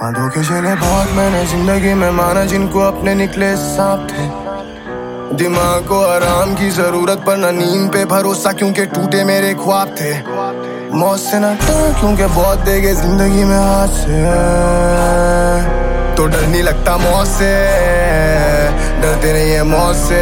धोखे झेले बहुत मैंने जिंदगी में, माना जिनको अपने निकले सांप थे। दिमाग को आराम की जरूरत पर न नींद पे भरोसा, क्योंकि टूटे मेरे ख्वाब थे। मौत से न डर क्योंकि बहुत देगे जिंदगी में हाथ से, तो डर नहीं लगता मौत से, डरते नहीं है मौत से।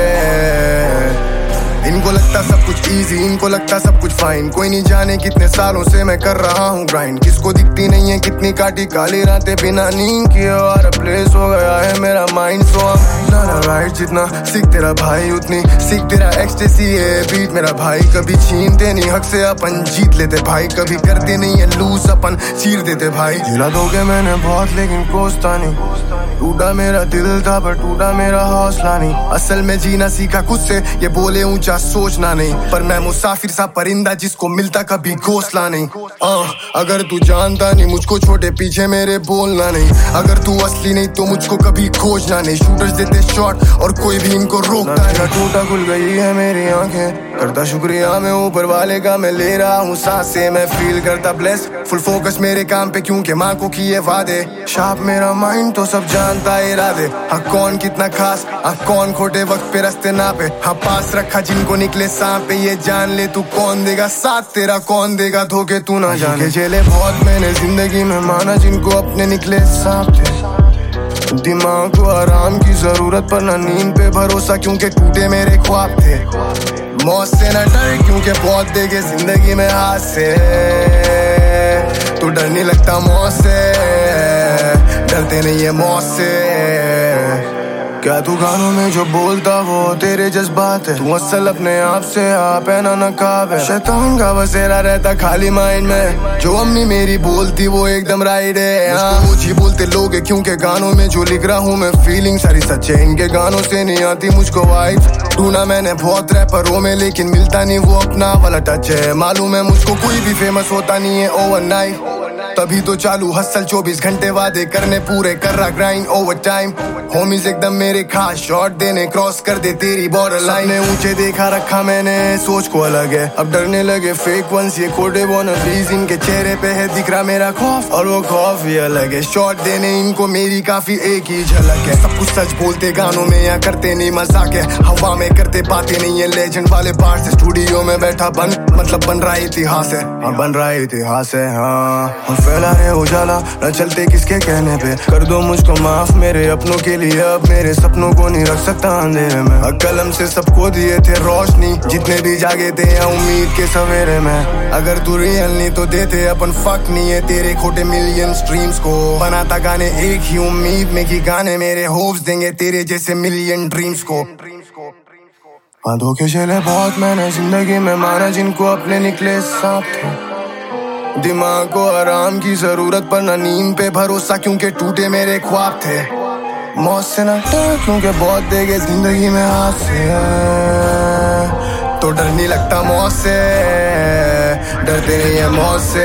इनको लगता सब कुछ इजी, इनको लगता सब कुछ फाइन। कोई नहीं जाने कितने सालों से मैं कर रहा हूँ ग्राइंड। किसको दिखती नहीं है कितनी काटी काली रातें बिना नींद किए, और प्लेस हो गया है मेरा माइंड। सो ना राइट, जितना सीख तेरा भाई उतनी सीख तेरा एक्सटेसी है बीट मेरा भाई। कभी छीनते नहीं हक से अपन जीत लेते भाई, कभी करते नहीं है लूज अपन चीर देते भाई। झेला दोगे मैंने बहुत लेकिन कोसता नहीं, टूटा मेरा दिल था पर टूटा मेरा हौसला नहीं। असल में जीना सीखा खुद से, ये बोले ऊंचा सोचना नहीं, पर मैं मुसाफिर सा परिंदा जिसको मिलता कभी घोंसला नहीं। अगर तू जानता नहीं मुझको छोटे पीछे मेरे बोलना नहीं, अगर तू असली नहीं तो मुझको कभी खोजना नहीं। शूटर्स देते शॉट और कोई भी इनको रोकता नहीं। टूटा खुल गई है मेरी आंखें, करता शुक्रिया मैं ऊपर वाले का, मैं ले रहा हूँ सांसें, मैं फील करता ब्लेस। फुल फोकस मेरे काम पे क्योंकि माँ को किए वादे। शार्प मेरा माइंड तो सब जानता है इरादे। हाँ कौन कितना खास, हाँ कौन खोटे वक्त पे रास्ते ना पे। हाँ पास रखा जिनको निकले सांप पे, ये जान ले तू कौन देगा साथ तेरा, कौन देगा धोखे तू ना जाने। झेले बहुत मैंने जिंदगी में, माना जिनको अपने निकले सांप थे। दिमाग को आराम की जरूरत पर न नींद पे भरोसा, क्योंकि टूटे मेरे ख्वाब थे। मौत से न डर क्योंकि बहुत देगे जिंदगी में हाथ से, तो डर नहीं लगता मौत से, डरते नहीं है मौत से। क्या तू गानों में जो बोलता वो तेरे जज्बात है, तू असल अपने आप से आप है ना नकाब है। शैतान का बसेरा रहता खाली माइंड में, जो अम्मी मेरी बोलती वो एकदम राइट है। मुझको जी बोलते लोग है क्योंकि गानों में जो लिख रहा हूँ मैं फीलिंग सारी सच है। इनके गानों से नहीं आती मुझको वाइब, ढूंढा मैंने बहुत रैपरों में लेकिन मिलता नहीं वो अपना वाला टच है। मालूम है मुझको कोई भी फेमस होता नहीं है ओवरनाइट, तभी तो चालू हसल 24 घंटे वादे करने पूरे कर रहा ग्राइंड ओवर टाइम। होमीज एकदम मेरे खास शॉट देने, क्रॉस कर दे तेरी बॉर्डर लाइन। ने ऊंचे देखा रखा मैंने सोच को अलग है, अब डरने लगे फेक वंस ये कोडे वॉनबीज। इनके चेहरे पे है दिख रहा मेरा खौफ और वो खौफ भी अलग है। शॉट देने इनको मेरी काफी एक ही झलक है। सब कुछ सच बोलते गानों में या करते नहीं मजाक है, हवा में करते बातें नहीं है लेजेंड वाले बार से। स्टूडियो में बैठा मतलब बन रहा इतिहास है, बन रहा इतिहास है। हाँ फैला है उजाला न चलते किसके कहने पे, कर दो मुझको माफ मेरे अपनों के लिए। अब मेरे सपनों को नहीं रख सकता अंधेरे में, कलम से सबको दिए थे रोशनी जितने भी जागे थे या उम्मीद के सवेरे में। अगर तू रियल नहीं तो देते अपन फक नहीं है तेरे खोटे मिलियन स्ट्रीम्स को। बनाता गाने एक ही उम्मीद में कि गाने मेरे होप्स देंगे तेरे जैसे मिलियन ड्रीम्स को। धोखे झेले बहुत मैंने जिंदगी में, माना जिनको अपने निकले सांप थे। दिमाग को आराम की जरूरत पर न नींद पे भरोसा, क्योंकि टूटे मेरे ख्वाब थे। मौत से न डर क्योंकि बहुत देगे जिंदगी में हाथ से, तो डर नहीं लगता मौत से, डरते नहीं है मौत से।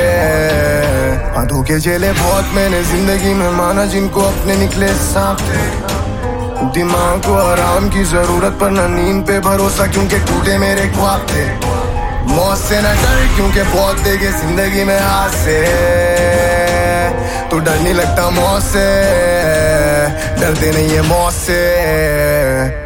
धोखे झेले बहुत मैंने जिंदगी में, माना जिनको अपने निकले सांप थे। दिमाग को आराम की जरूरत पर न नींद पे भरोसा, क्योंकि टूटे मेरे ख्वाब थे। मौत से न डर क्योंकि बहुत देगे जिंदगी में हाथ से, तो डर नहीं लगता मौत से, डरते नहीं है मौत से।